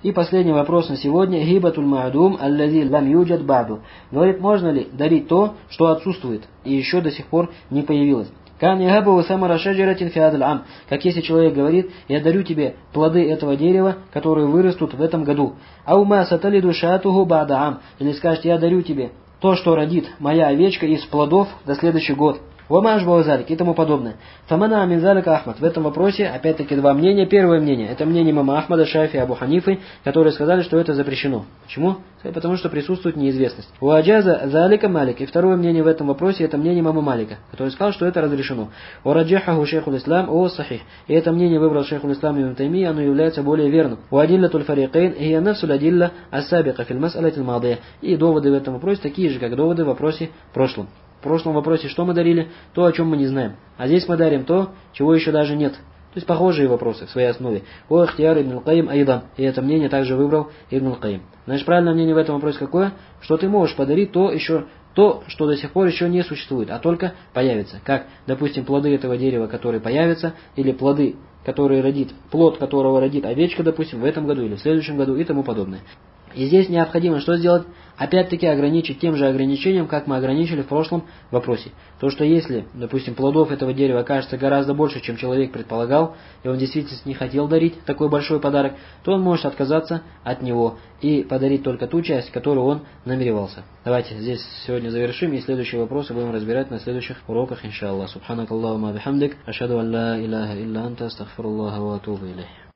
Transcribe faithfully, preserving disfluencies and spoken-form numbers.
И последний вопрос на сегодня. Гибатуль ма'дум аллази лам юджад ба'ду. Говорит, можно ли дарить то, что отсутствует и еще до сих пор не появилось? Кан ягабу самара шаджаратин фиадаль ам. Как если человек говорит, я дарю тебе плоды этого дерева, которые вырастут в этом году. Аума саталиду шатуху ба'да ам. Или скажет, я дарю тебе то, что родит моя овечка из плодов до следующий год. Вамаш баузалик и тому подобное. Фамана аминзалика Ахмад. В этом вопросе опять-таки два мнения. Первое мнение, это мнение имама Ахмада, Шафи, Абу Ханифы, которые сказали, что это запрещено. Почему? Потому что присутствует неизвестность. Уаджаза залика Малик. И второе мнение в этом вопросе, это мнение имама Малика, который сказал, что это разрешено. Ураджахаху шейхул ислам о сахих. И это мнение выбрал шейхул ислам ибн Тайми, оно является более верным. Уадиллатуль фарикейн и нафсуль адилля ассабика филь мас'алатил мадия. И доводы в этом вопросе такие же, как доводы в вопросе прошлом. В прошлом вопросе что мы дарили? То, о чем мы не знаем. А здесь мы дарим то, чего еще даже нет. То есть похожие вопросы в своей основе. О ихтияр ибн аль-Каим айдан. И это мнение также выбрал ибн аль-Каим. Значит, правильное мнение в этом вопросе какое? Что ты можешь подарить то, еще, то, что до сих пор еще не существует, а только появится. Как, допустим, плоды этого дерева, которые появятся, или плоды, которые родит, плод которого родит овечка, допустим, в этом году или в следующем году и тому подобное. И здесь необходимо что сделать? Опять-таки ограничить тем же ограничением, как мы ограничили в прошлом вопросе. То, что если, допустим, плодов этого дерева окажется гораздо больше, чем человек предполагал, и он действительно не хотел дарить такой большой подарок, то он может отказаться от него и подарить только ту часть, которую он намеревался. Давайте здесь сегодня завершим, и следующие вопросы будем разбирать на следующих уроках, иншаллах. Субханакаллахума бихамдик, ашхаду ан ла иляха илля анта, астагфируллаха ва атубу илейх.